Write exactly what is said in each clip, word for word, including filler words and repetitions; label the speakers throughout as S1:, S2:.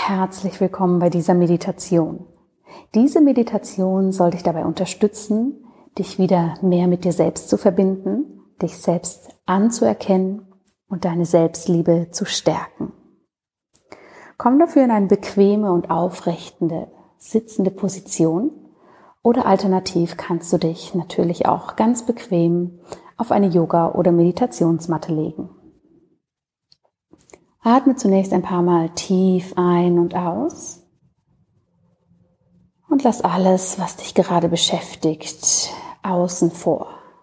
S1: herzlich willkommen bei dieser Meditation. Diese Meditation soll dich dabei unterstützen, dich wieder mehr mit dir selbst zu verbinden, dich selbst anzuerkennen und deine Selbstliebe zu stärken. Komm dafür in eine bequeme und aufrechtende, sitzende Position oder alternativ kannst du dich natürlich auch ganz bequem auf eine Yoga- oder Meditationsmatte legen. Atme zunächst ein paar Mal tief ein und aus und lass alles, was dich gerade beschäftigt, außen vor.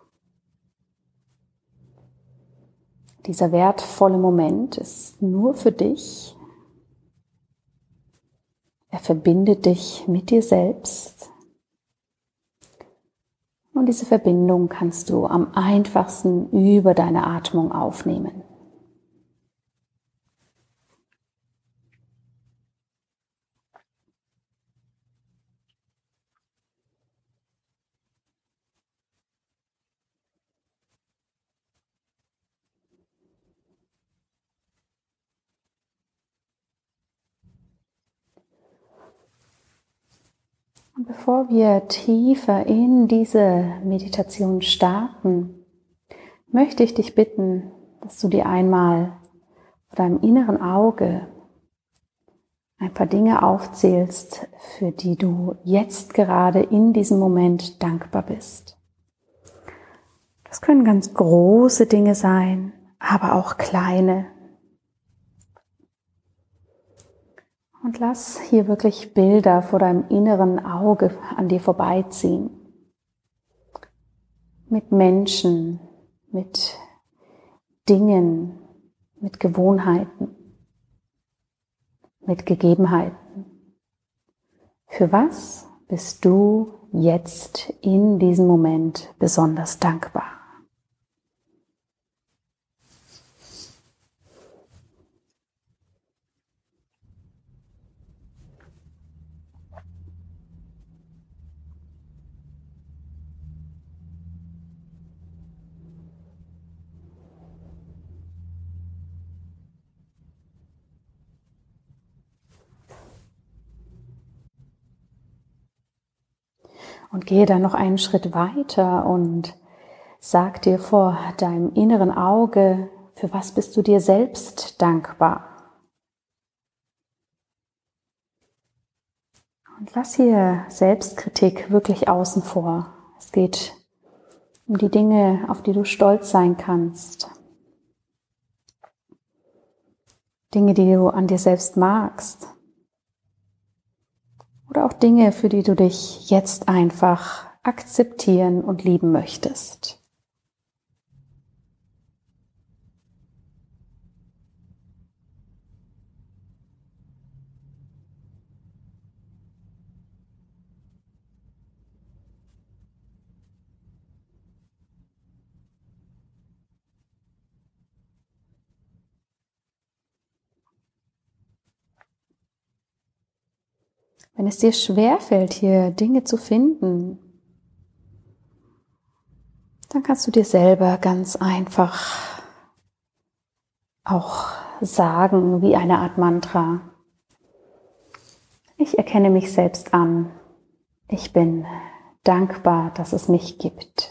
S1: Dieser wertvolle Moment ist nur für dich. Er verbindet dich mit dir selbst. Und diese Verbindung kannst du am einfachsten über deine Atmung aufnehmen. Und bevor wir tiefer in diese Meditation starten, möchte ich dich bitten, dass du dir einmal vor deinem inneren Auge ein paar Dinge aufzählst, für die du jetzt gerade in diesem Moment dankbar bist. Das können ganz große Dinge sein, aber auch kleine. Und lass hier wirklich Bilder vor deinem inneren Auge an dir vorbeiziehen. Mit Menschen, mit Dingen, mit Gewohnheiten, mit Gegebenheiten. Für was bist du jetzt in diesem Moment besonders dankbar? Und gehe dann noch einen Schritt weiter und sag dir vor deinem inneren Auge, für was bist du dir selbst dankbar? Und lass hier Selbstkritik wirklich außen vor. Es geht um die Dinge, auf die du stolz sein kannst. Dinge, die du an dir selbst magst. Oder auch Dinge, für die du dich jetzt einfach akzeptieren und lieben möchtest. Wenn es dir schwerfällt, hier Dinge zu finden, dann kannst du dir selber ganz einfach auch sagen, wie eine Art Mantra: Ich erkenne mich selbst an. Ich bin dankbar, dass es mich gibt.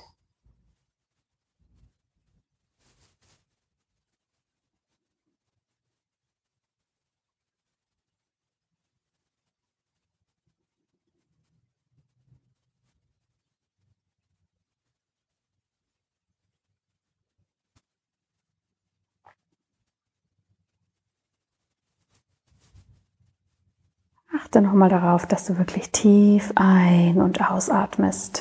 S1: Achte nochmal darauf, dass du wirklich tief ein- und ausatmest.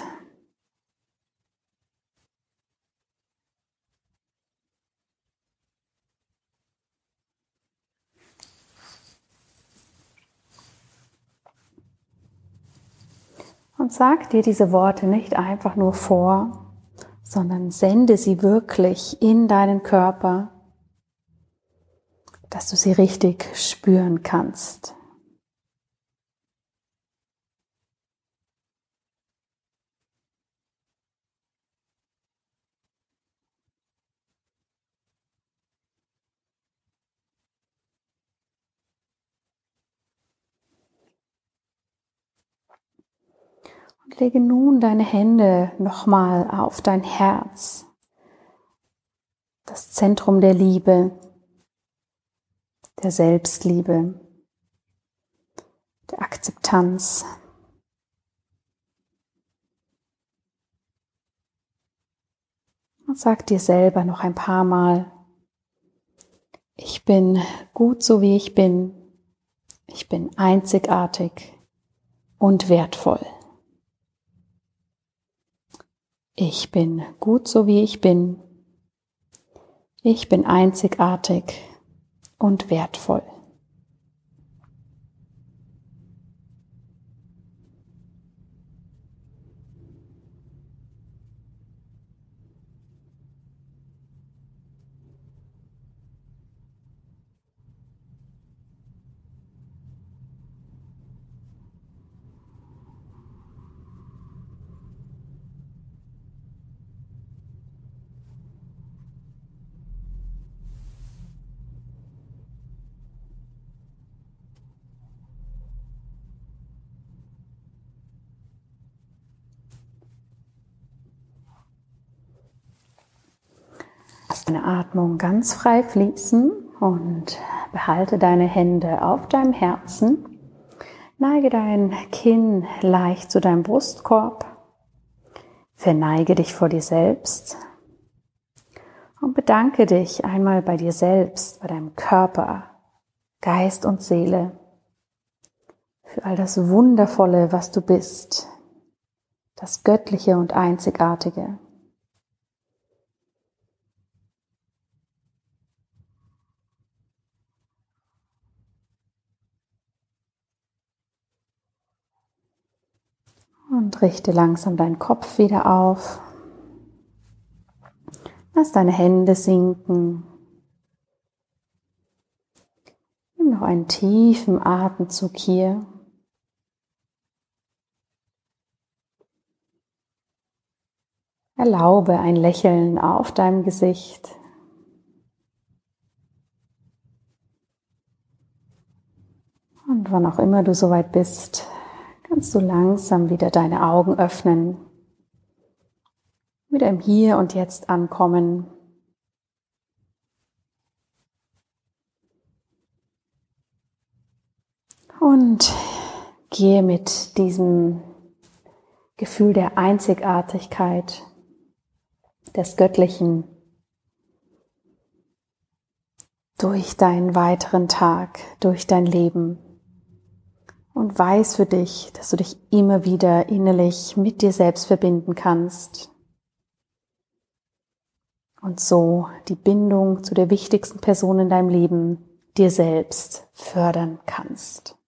S1: Und sag dir diese Worte nicht einfach nur vor, sondern sende sie wirklich in deinen Körper, dass du sie richtig spüren kannst. Und lege nun deine Hände nochmal auf dein Herz, das Zentrum der Liebe, der Selbstliebe, der Akzeptanz. Und sag dir selber noch ein paar Mal: Ich bin gut so wie ich bin. Ich bin einzigartig und wertvoll. Ich bin gut so wie ich bin. Ich bin einzigartig und wertvoll. Lass deine Atmung ganz frei fließen und behalte deine Hände auf deinem Herzen. Neige dein Kinn leicht zu deinem Brustkorb. Verneige dich vor dir selbst und bedanke dich einmal bei dir selbst, bei deinem Körper, Geist und Seele für all das Wundervolle, was du bist, das Göttliche und Einzigartige. Und richte langsam deinen Kopf wieder auf. Lass deine Hände sinken. Nimm noch einen tiefen Atemzug hier. Erlaube ein Lächeln auf deinem Gesicht. Und wann auch immer du soweit bist, kannst du langsam wieder deine Augen öffnen, wieder im Hier und Jetzt ankommen. Und gehe mit diesem Gefühl der Einzigartigkeit, des Göttlichen, durch deinen weiteren Tag, durch dein Leben. Und weiß für dich, dass du dich immer wieder innerlich mit dir selbst verbinden kannst und so die Bindung zu der wichtigsten Person in deinem Leben, dir selbst, fördern kannst.